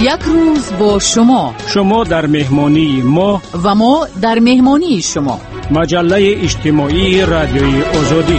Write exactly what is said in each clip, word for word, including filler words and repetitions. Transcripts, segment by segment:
یک روز با شما، شما در مهمانی ما و ما در مهمانی شما. مجله اجتماعی رادیوی آزادی.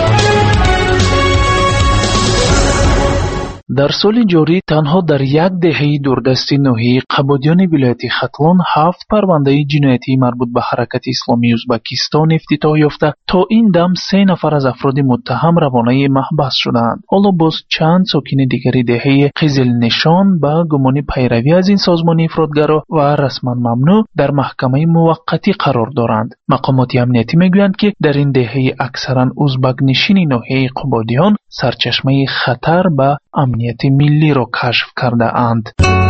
در سال جاری تنها در یک دهه دوردستی نوحه قبادیان ولایت ختلان هفت پرونده جنایتی مربوط به حرکت اسلامی ازبکستان افتتاح یافته. تا این دم سه نفر از افراد متهم روانه محبس شدند. حالا باز چند ساکن دیگری دهه قزل نشان به گمان پیروی از این سازمان افراطگرا و رسما ممنوع در محکمه موقتی قرار دارند. مقامات امنیتی میگویند که در این دهه اکثرا ازبک نشین نوحه قبادیان سرچشمه خطر به امنیت ملی را کشف کرده اند.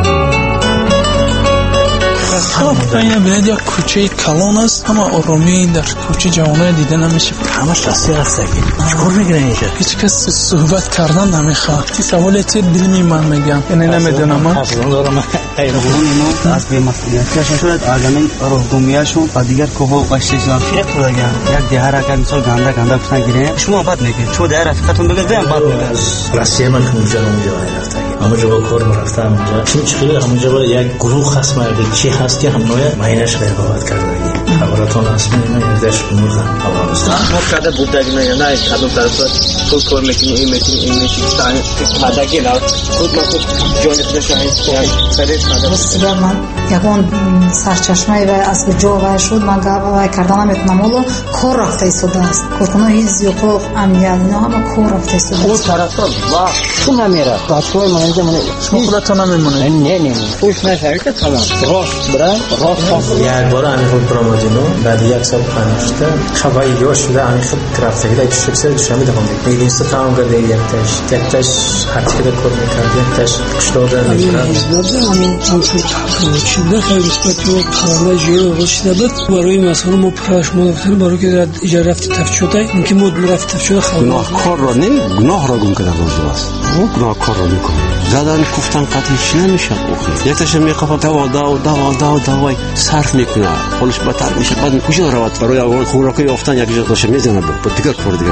این باید یک کوچه کلان است، همه آرامی در کوچه جوانای دیده نمیشه، همش راستی هست اگه چکار میگیره اینجا؟ هیچ کس صحبت کردن نمیخواد. تی سوالی چه دلمی من میگم یعنی نمیدونم. من اصلا دارم ایرانی ما از بی مسئولیتیشون شد آدمین روحگومیاشون و دیگر کوه و قشتیشون فرق خدا گرم. یک دیه اگر مثال گنده گنده بتن گیره شما بد میگید، چون دیه رفیقتون بگید بیم بد میگید. راستی من اونجا اونجا رفتم، اما جواب کار رفتم اونجا چی چیه همونجا با یک گروه خاص مرد چی هست که همونای ماینش برباد کرده. خبراتون اسمی من یادش میمونم. ما کرده بودگی نه نه کدوم طرف تو کار میکنی این میکنی این میکنی سعی مدگی نه خود ما خود جانت نشاید سریع کردم. بسیار من یکون سرچشمه و از جا و شد من گاوا کردنم میتونم ولو کار رفته ایستاده است. کارکنان هیچ حقوق امنیت اینا همه کار رفته ایستاده است. خود طرفا وا تو نمیره دستوی منجا من شما خودتون نمیمونه. نه نه خوش نشید تمام راست برای راست یک بار همین خود پروموجینو بعد یک سال پنجشته خبری جوش شده همین خود کرافته که چه بسیار دوشنبه دهم دیگه این سه تمام کرده یک تاش یک تاش حتی که کار میکرد یک تاش قشلو در میکرد همین همشون تحقیق شده خیلی نسبت به پرونده جلو گذاشته بود. برای مثلا ما پراش ما گفتیم برای که در اجاره رفت تفت شده این که مود رفت تفت شده خیلی گناهکار را نه گناه را گم کرده است. او گناهکار را میکنه زدن گفتن قطعش نمیشه. یک تاش میخواد دوا دوا دوا دوا دوا صرف میکنه حالش بدتر میشه. بعد کجا روات برای اول خوراکی یافتن یک جا باشه میزنه با دیگر کار دیگر.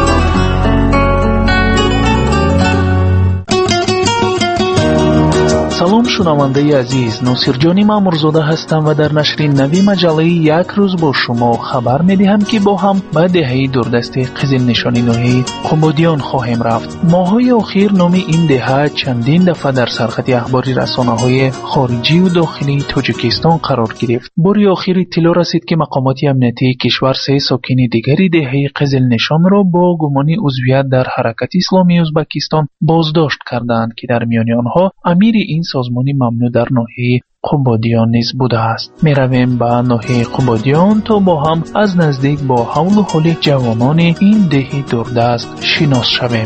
سلام شنونده عزیز، ناصرجانی مامورزاده هستم و در نشر نوی مجله یک روز با شما خبر میدهم که با هم به دهه دوردست قزل نشانی نوحه قبادیان خواهیم رفت. ماهای اخیر نام این دهه چندین دفعه در سرخط اخباری رسانه‌های خارجی و داخلی تاجیکستان قرار گرفت. باری اخیر اطلاع رسید که مقامات امنیتی کشور سه ساکن دیگری دهه قزل نشان را با گمان عضویت در حرکت اسلامی ازبکستان بازداشت کردند که در میان آنها امیر این سازمانی ممنوع در ناحیه قبادیان نیز بوده است. می رویم به ناحیه قبادیان تا با هم از نزدیک با حول و حال جوانان این دهه دوردست شناس شویم.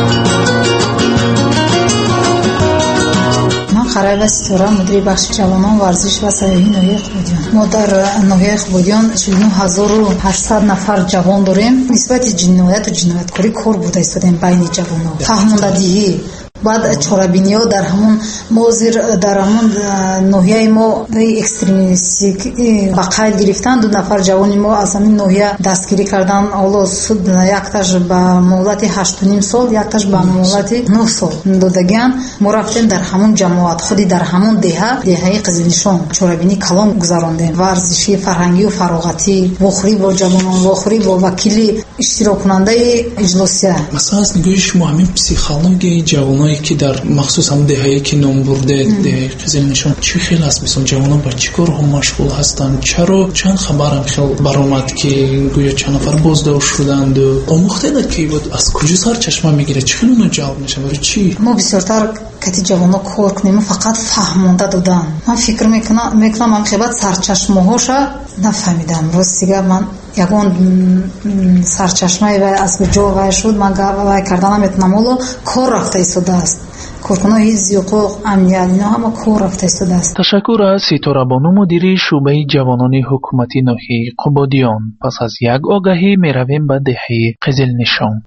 خراب ستاره مدیر بخش جوانان ورزش و سیاحی ناحیه قبادیان. ما در ناحیه قبادیان چهل و نه هزار و هشتصد نفر جوان داریم. نسبت جنایت و جنایتکاری کار بوده ایستادیم بین جوانان. فهماندهی بعد چارابینیا در همون موزیر در همون ناحیه ما اکستریمیستیک بقایل گرفتن. دو نفر جوان ما از همین ناحیه دستگیری کردن. حالا سود یکتاش به مهلت هشت و نیم سال یکتاش به مهلت نه سال دادگان. ما رفتیم در همون جماعت خودی در همون دهه دهه قزلنشان چارابینی کلام گذراندیم. ورزشی فرهنگی و فراغتی وخوری با جوانان وخوری با وکیلی اشتراک کننده اجلاسیه. مثلا از نگاه شما همین پسیخولوژی جوانان که در مخصوص هم دهه‌ای که نام برده دهه قزل نشان چی خیلی است مثلا جوانان با چی کار هم مشغول هستند؟ چرا چند خبر هم خیلی برآمد که گویا چند نفر بازداشت شدند و آموخته که بود از کجا سر چشمه میگیره چی خیلی اونو جلب میشه برای چی؟ ما بسیارتر کتی جوانا کار کنیم فقط فهمونده دادن. من فکر میکنم میکنم من خیلی سرچشمه هاشا نفهمیدم. راستیگه من یکون سرچشمه و از به جا وای شد من گاوا کردنم میتونم ولو کار رفته ایستاده است. کارکنان هیچ حقوق امنیت اینا همه کار رفته ایستاده است. تشکر از ستاره بانو مدیر شعبه جوانان حکومتی ناحیه قبادیان. پس از یک آگهی میرویم به دهه قزل نشان.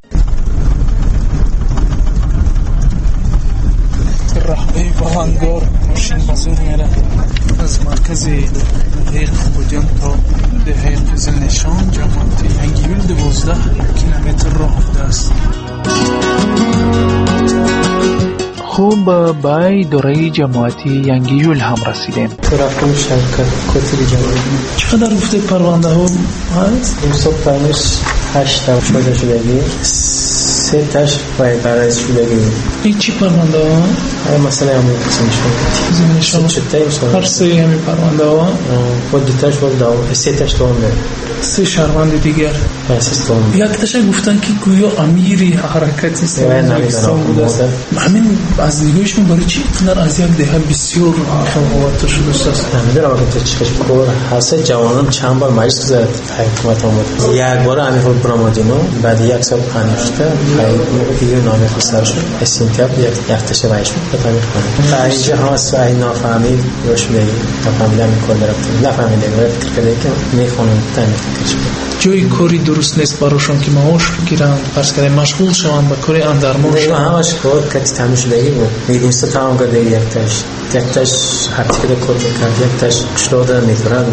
راهی بلندگار ماشین بزرگ میره از مرکز دهه قبادیان تا دهه قزل نشان. جماعت ینگیول دوازده کیلومتر راه بوده است. خوب به دوره جماعتی ینگیول هم رسیدیم. تو رفتم شرکت کتیل جماعتی. چقدر گفته پرونده ها هست؟ این صبح پرمش هشت تا شده شدگی سه تاش باید برای شدگی. این چی پرونده ها؟ مثلا همین قسم شد هر سه همین پرونده ها و دو تاش بود داو سه تاش دوام ده سه شهروند دیگر اساس دوام یک تاش گفتن که گویا امیری حرکت اسلام بوده است. همین از نگاهشون برای چی اینقدر از یک دهه بسیار خواهد شده است؟ نمیدونم اگه تو چیکش کور حاصل جوانان چند بار مجلس زد حکومت آمد یک بار همین خود برامادینو بعد یک سال پنجشته دیگه نامه خسر شد اسینتیاب یک تاش وایش بود تا اینجا هست این نافهمید روش میگی نفهمیدم این کار درسته نفهمیدم ولی فکر کردم که میخونم تامین کنم جای کاری درست نیست براشون که معاش بگیرن فرض کنیم مشغول شوند به کاری اندرمان شوند همش کار کتی تامین شدگی بود میدونسته تمام کرده یک تاش یک تاش هر چی که کار میکرد یک تاش کشلو داره میتورد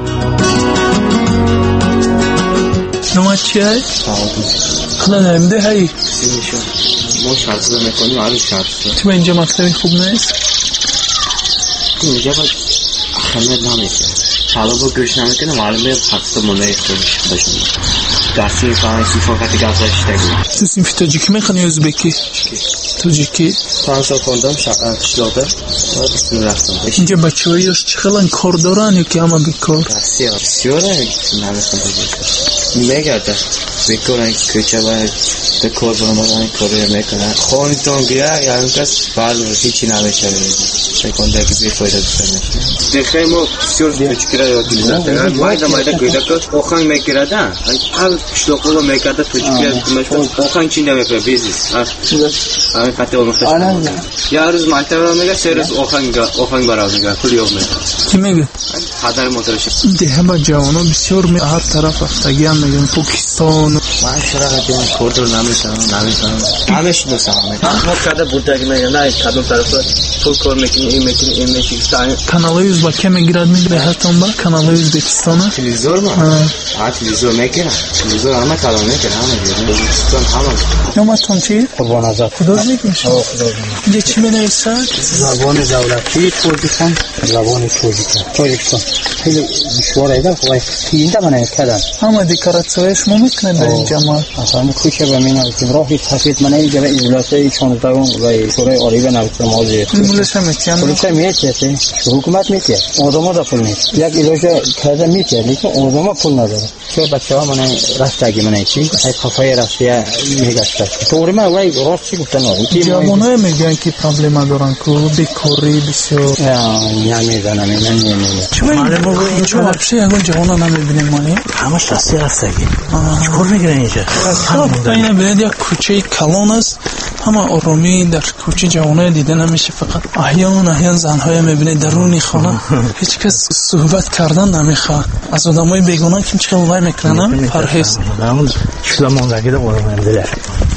نومد چی هایی؟ خلا نمیده هایی؟ ما شرط رو میکنیم عروض شرط رو تو اینجا مکتبی خوب نیست؟ اینجا باید اخمیت نمیشه حالا با گوش نمیکنه معلومه حفظ منده خودش باشون درسی فرانسی فقط گذاشتگی تو سینفی تاجیکی میخوانی ازبکی؟ تاجیکی؟ پنج سال خوندم قشلاده و بسیار رفتم اینجا بچه هاییش چه خیلی کار دارن یا که همه بیکار؟ درسی ها بسیاره نمیخوام بگیرم میگرده بیکارن کچه باید به کار برمارن کاری میکنن خونیتون گیره یعنی کس فرد رو هیچی نمیشه سکنده که بی فایده بسید دیخه ما بسیار توچکره یا گیلزن مایده مایده گیده که اوخنگ میگیرده هر کشلوقو رو میگرده توچکره اوخنگ چی نمیکنه بیزیست همین قطعه المختش یا روز مکتب رو میگه سه روز اوخنگ برای میگه کلی اوم میگه کی میگه؟ حدر موتورشه ده همه جوانا بسیار می هر طرف افتگی هم میگن پاکستان من شرق دیگه کورد رو نمیتونم نمیتونم همش دوست هم میکنم ما کرده بوده که میگه نه کدوم طرف فول کار میکنی این میکنی این میکنی کانالای ازبکی میگیرد میگیره حتم با کانالای ازبکستان تلویزیون ما ها تلویزیون میکنه تلویزیون همه کلام میکنه همه میگیره ازبکستان همه نومتون چی؟ قربان ازت خدا میکنه اینجا چی بنویسد؟ زبان دولتی توجیکان زبان توجیکان توجیکان خیلی دشواره ایده خواهی اینجا منه کردن همه دیکاراتسایش ما میکنه در این جماعت اصلا کوچه به من از راهی تحقیق من اینجا به ایزولاته شانزده و شورای عالی به نویسه موضوعه ایمولش هم میتیم پولیسه میتیه حکومت میتیه آدم ها دا پول نیست یک ایلوژه کرده میتیه لیکن آدم ها پول نداره که بچه ها من رفتگی من ایچی یک خفای رفتیه میگشته طوری من وای راست چی گفتن جوان های میگن که پرابلم دارن که بیکاری بسیار نمیدانم من نمیدانم چون بچه یکون جوان ها نمیبینیم مانی همش راستی رفتگی چکار میگیرن اینجا تا اینه بینید یک کوچه کلان است همه آرامی در کوچه جوانای دیده نمیشه فقط احیان احیان زنهای میبینید درونی خانه هیچ کس صحبت کردن نمیخواد از آدمای بیگانه که چه وای میکنن پرهیز همون زمان زنگی ده آرام دلر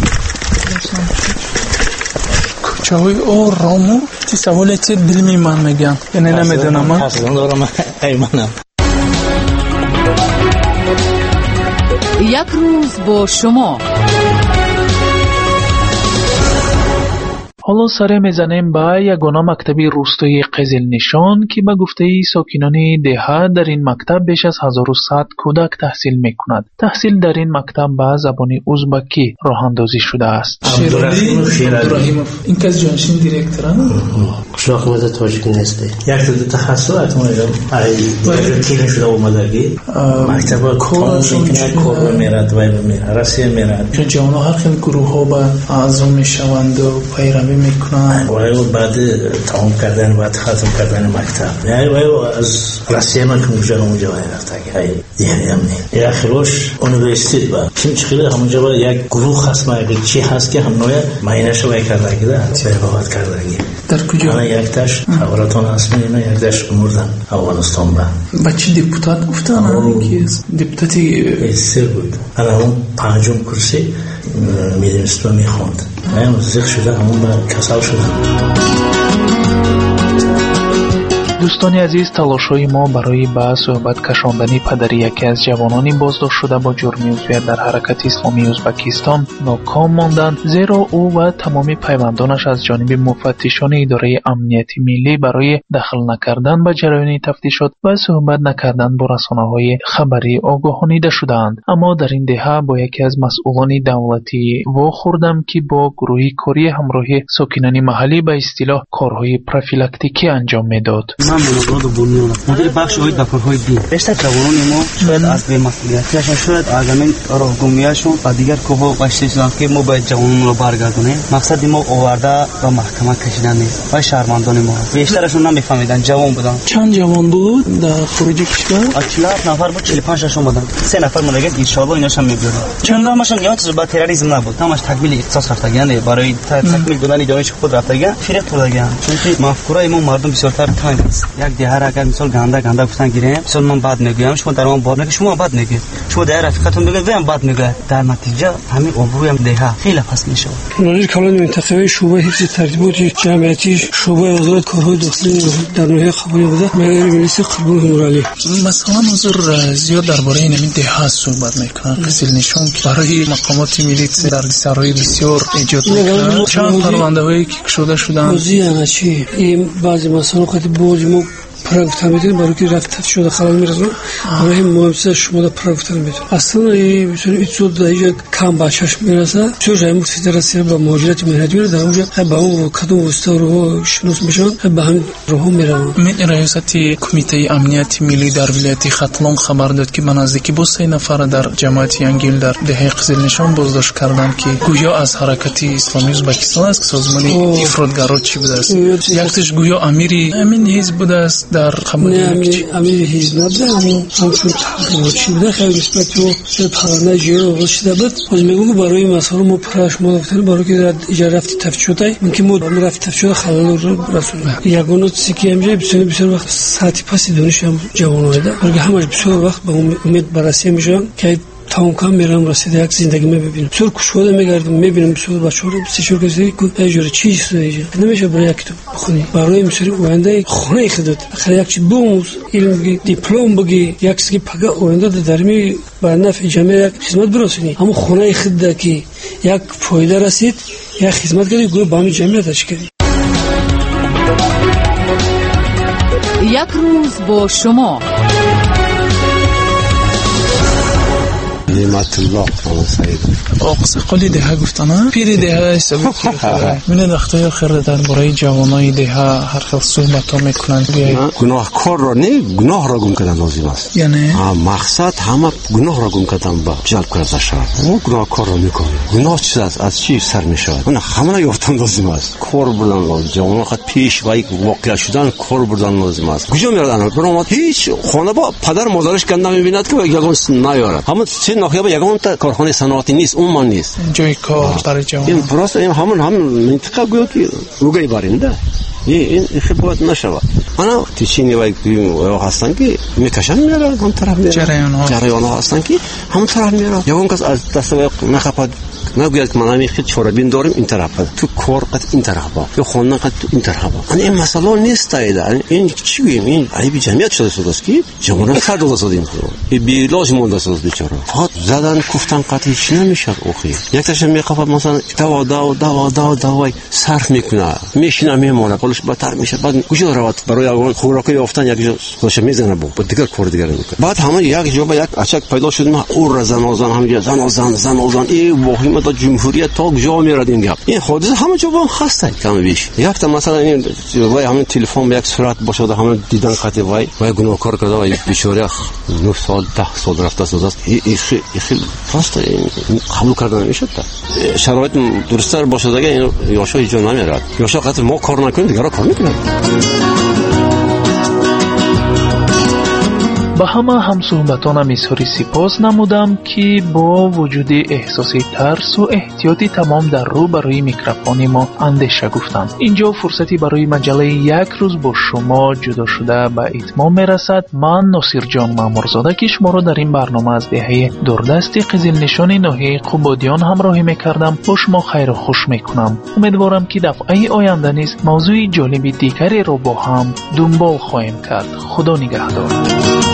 کوچه های آرامو تی سوالیتی دلمی من میگن یعنی نمیدونم من اصلا دارم ایمانم یک روز با شما حالا سر میزنیم به یگانه مکتبی روستایی قزل نشان که به گفته ساکنان دهه در این مکتب بیش از هزار و صد کودک تحصیل میکند. تحصیل در این مکتب به زبان ازبکی راه اندازی شده است. شیرالی عبدالرحیموف این کس جانشین دیرکترن قشلاق مزه تاجیکی نیست. یک دو تخصص اتمایل ای تیم شده اومدگی مکتب کارشون که کار میرد و میرد راستی میرد چون جوانها هر خیلی گروه ها به اعضا میشوند و پیروی میکنن و بعد تمام کردن بعد ختم کردن مکتب یعنی و از راستی من که اونجا اونجا رفته ای یعنی همین یا خلاص یونیورسیته با کیم چخیله همونجا با یک گروه هست ما یک چی هست که هم نوع ماینش رو کرده گیره چه بابت کرده گیره در کجا من یک تاش خبراتون هست میونه یک تاش مردن افغانستان با بچه دیپوتات گفتن کیست دیپوتاتی سر بود انا اون پنجم کرسی میدونست و میخوند من زیخ شده همون با کسال شدم دوستان عزیز، تلاش‌های ما برای به صحبت کشاندن پدری یکی از جوانان بازداشت شده با جرم عضویت در حرکت اسلامی ازبکستان ناکام ماندند، زیرا او و تمام پیوندانش از جانب مفتشان اداره امنیتی ملی برای دخل نکردن به جریان تفتیشات و صحبت نکردن با رسانه‌های خبری آگاهانیده شدند. اما در این دهه با یکی از مسئولان دولتی واخوردم که با گروه کاری همراه ساکنان محلی به اصطلاح کارهای پروفیلاکتیکی انجام میداد. من منظور بنیان مدیر بخش اوید با کارهای دین بیشتر جوانان ما شاید از به مسئولیتیشون شاید از همین راهگمیشون و دیگر کوها قشتیشون که ما باید جوانان رو برگردونیم. مقصد ما آورده و محکمه کشیدن نیست و شهروندان ما بیشترشون نمیفهمیدن، جوان بودن. چند جوان بود در خارج کشور؟ چهل نفر بود، چهل و پنج تاشون بودن. سه نفر مونده ان شاء الله ایناشم میبرن. چند نامشون یاد با تروریسم نبود، همش تکمیل اختصاص رفتگان برای تکمیل بودن دانش خود رفتگان فریق خوردگان. چون مفکورای ما مردم بسیارتر تنگ است. یک دیهر اگر مثال گنده گنده گفتن گیریم، مثال من بعد میگم شما در من بعد میگه شما بعد میگه شما در رفیقتون میگه ویم بعد میگه، در نتیجه همین عبوری هم دیه خیلی فصل میشه. نظیر کلان منطقه شعبه حفظ ترتیبات جمعیتی شعبه وزارت کارهای داخلی در ناحیه قبولی بوده. مدیر مجلس قبول نورالی مثلا حضور زیاد درباره این دهه صحبت میکنن. قزل نشون که برای مقامات ملی در سرای بسیار ایجاد میکنن. چند پرونده هایی که شده شدن موضوع چی این بعضی مثلا وقتی بوج مو پروفت میدین برای که رفت شده خلال میرزن برای مهمسه شما در پروفت میدین اصلا این بسیار ایتزود دایجا کم باشش میرسه چون جایمون فدراسیون با مهاجرت مهنتی میره در اونجا با اون کدوم وستا رو شناس میشن با هم رو میرن. من رئیست کمیته امنیتی ملی در ولایت ختلان خبر داد که نزدیکی با سه نفر در جماعت ینگیل در دهه قزل نشان بازداشت کردند که گویا از حرکت اسلامی ازبکستان است، سازمان افراطگرا چی بوده است. یکیش گویا امیری همین حزب بوده است در خمری امیر حزب نبوده، همون همچون تحقیقات چی بوده خیلی نسبت به پرونده جیرو واسطه بود. از میگم برای مسائل ما پرش مدافتن برای که در اجاره رفت تفتیشاتی ممکن بود ما رفت تفتیشات خلال رو رسونه یگانه چیزی امجای بسیار بسیار وقت ساعتی پس دانش هم جوانان ده برای همش بسیار وقت با امید بررسی میشن که تمام کام میرم رسیده یک زندگی میبینم بسیار کشوده میگردم میبینم بسیار بچه‌ها رو بسیار کسی که اجاره چیزی سویه نمیشه برای کتاب بخونی برای مثلا آینده خونه خودت اخر یک چیز بوموز علم دیپلم بگی یک چیزی پگا آینده درمی بر نفع جامعه خدمت برسونی اما خونه خودت که یک فایده رسید یک خدمت کردی گوی با جامعه تشکیل. یک روز با شما نعمت الله خان سعید آقص قلی ده گفتن پیر ده حساب کرده من وقتی خیر در برای جوانای ده هر خیلی صحبت ها میکنن گناهکار را نه گناه را گم کردن لازم است. یعنی مقصد همه گناه را گم کردن با جلب کرده شد. ما گناهکار را میکنیم. گناه چیز است از چی سر میشود؟ اون همه را یافتن لازم است. کار بردن لازم. جوانان خود پیش وای واقع شدن کار بردن لازم است. کجا میردن؟ برام هیچ خانه با پدر مادرش گنده میبیند که یگان نیارد. همه ناخیه با یگان تا کارخانه صنعتی نیست اون من نیست جای کار برای جوان این پروست این همون هم منطقه گویا که روگای بارنده این خیلی باید نشود. انا تیچینی وای هستن که میکشن میرن هم طرف میرن جریان ها جریان ها هستن که همون طرف میرن یگان کس از دست نخپاد نگوید که من همین خیلی چوربین داریم این طرف تو کار قد این طرف با یا خانه قد تو این طرف با این مسئله نیست ایده این چی گوییم این عیب جمعیت شده است که جمهور سر داده شدیم این بیلاج مونده است بیچاره فقط زدن گفتن قطعی چی نمیشه اوخی یک تاش میخواد مثلا دوا دوا دوا دوا دوای صرف میکنه میشینه میمونه قلش بهتر میشه بعد کجا روات برای خوراکی یافتن یک جا خودش میزنه با دیگر کار دیگر میکنه بعد همه یک جا با یک اچک پیدا شد ما اور زن زن همه زن زن زن زن این واقعا تا جمهوریت تا کجا میرد این گپ این حادثه همه جا با خسته کم بیش یک تا مثلا این وای همین تلفن به یک صورت باشه همه دیدن قطعی وای وای گناهکار کرده وای بیچاره نه سال ده سال رفته است این خیلی راست قبول کردن نمیشه شرایط درست‌تر باشه دیگه این یاشا هیچ جا نمیرد یاشا قطعی ما کار نکنیم دیگه کار میکنه. به همه همصحبتانم اظهار سپاس نمودم که با وجود احساس ترس و احتیاطی تمام در رو برای میکروفون ما اندیشه گفتند. اینجا فرصتی برای مجله یک روز با شما جدا شده به اتمام میرسد. من ناصر جان مامورزاده که شما را در این برنامه از دهه دوردست قزل نشان ناحیه قبادیان همراهی میکردم با شما خیر و خوش میکنم. امیدوارم که دفعه آینده نیز موضوع جالب دیگری را با هم دنبال خواهیم کرد. خدا نگهدار.